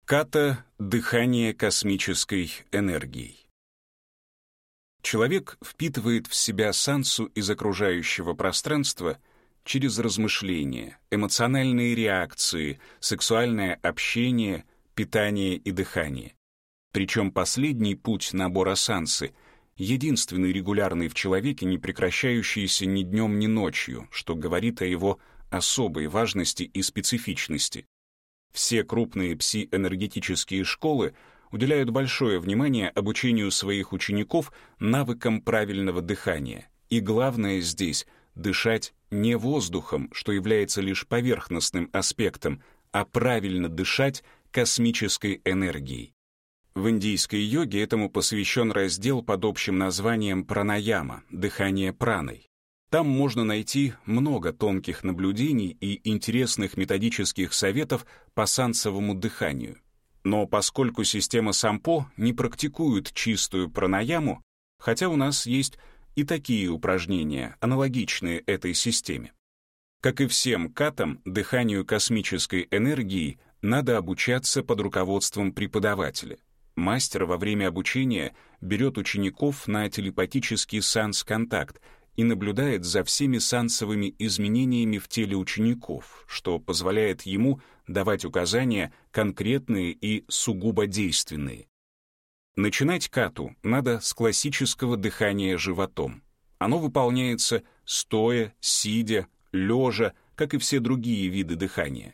Ката — дыхание космической энергией. Человек впитывает в себя сансу из окружающего пространства через размышления, эмоциональные реакции, сексуальное общение, питание и дыхание. Причем последний путь набора сансы — единственный регулярный в человеке, не прекращающийся ни днем, ни ночью, что говорит о его особой важности и специфичности. Все крупные пси-энергетические школы уделяют большое внимание обучению своих учеников навыкам правильного дыхания. И главное здесь — дышать не воздухом, что является лишь поверхностным аспектом, а правильно дышать космической энергией. В индийской йоге этому посвящен раздел под общим названием пранаяма — дыхание праной. Там можно найти много тонких наблюдений и интересных методических советов по сансовому дыханию. Но поскольку система сампо не практикует чистую пранаяму, хотя у нас есть и такие упражнения, аналогичные этой системе. Как и всем катам, дыханию космической энергии надо обучаться под руководством преподавателя. Мастер во время обучения берет учеников на телепатический санс-контакт и наблюдает за всеми сансовыми изменениями в теле учеников, что позволяет ему давать указания конкретные и сугубо действенные. Начинать кату надо с классического дыхания животом. Оно выполняется стоя, сидя, лежа, как и все другие виды дыхания.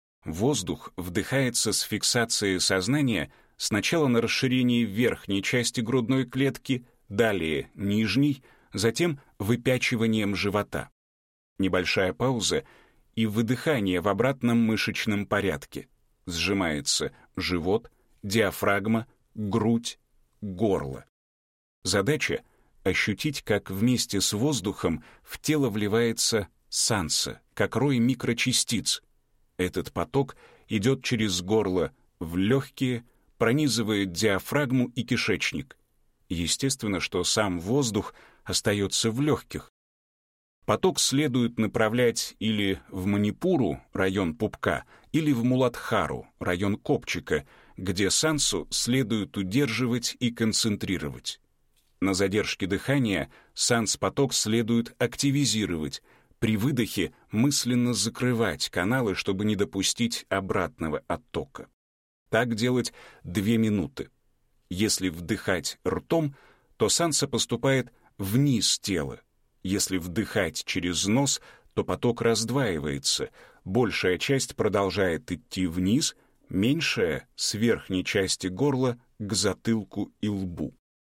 Воздух вдыхается с фиксацией сознания сначала на расширении верхней части грудной клетки, далее нижней, затем выпячиванием живота. Небольшая пауза и выдыхание в обратном мышечном порядке. Сжимается живот, диафрагма, грудь, горло. Задача — ощутить, как вместе с воздухом в тело вливается санса, как рой микрочастиц. Этот поток идет через горло в легкие, пронизывает диафрагму и кишечник. Естественно, что сам воздух остается в легких. Поток следует направлять или в манипуру, район пупка, или в муладхару, район копчика, где сансу следует удерживать и концентрировать. На задержке дыхания санс-поток следует активизировать, при выдохе мысленно закрывать каналы, чтобы не допустить обратного оттока. Так делать 2 минуты. Если вдыхать ртом, то санса поступает вниз тела. Если вдыхать через нос, то поток раздваивается. Большая часть продолжает идти вниз, меньшая — с верхней части горла к затылку и лбу.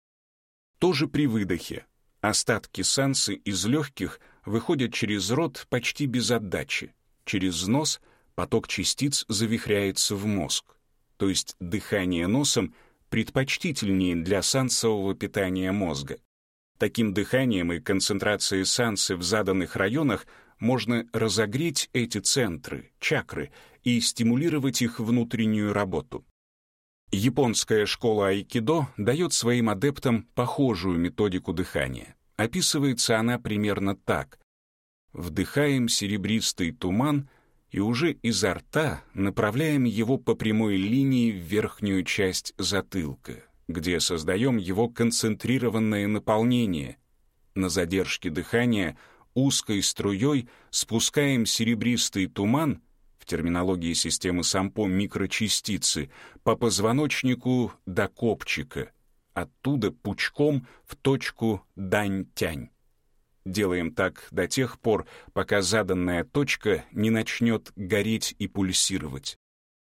Тоже при выдохе. Остатки сансы из легких выходят через рот почти без отдачи. Через нос поток частиц завихряется в мозг. То есть дыхание носом предпочтительнее для сансового питания мозга. Таким дыханием и концентрацией сансы в заданных районах можно разогреть эти центры, чакры, и стимулировать их внутреннюю работу. Японская школа айкидо дает своим адептам похожую методику дыхания. Описывается она примерно так. Вдыхаем серебристый туман и уже изо рта направляем его по прямой линии в верхнюю часть затылка, где создаем его концентрированное наполнение. На задержке дыхания узкой струей спускаем серебристый туман, в терминологии системы сампо микрочастицы, по позвоночнику до копчика, оттуда пучком в точку дань-тянь. Делаем так до тех пор, пока заданная точка не начнет гореть и пульсировать.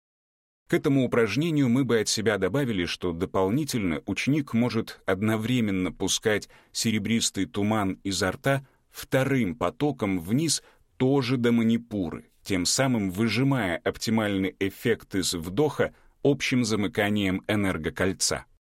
К этому упражнению мы бы от себя добавили, что дополнительно ученик может одновременно пускать серебристый туман изо рта вторым потоком вниз тоже до манипуры, тем самым выжимая оптимальный эффект из вдоха общим замыканием энергокольца.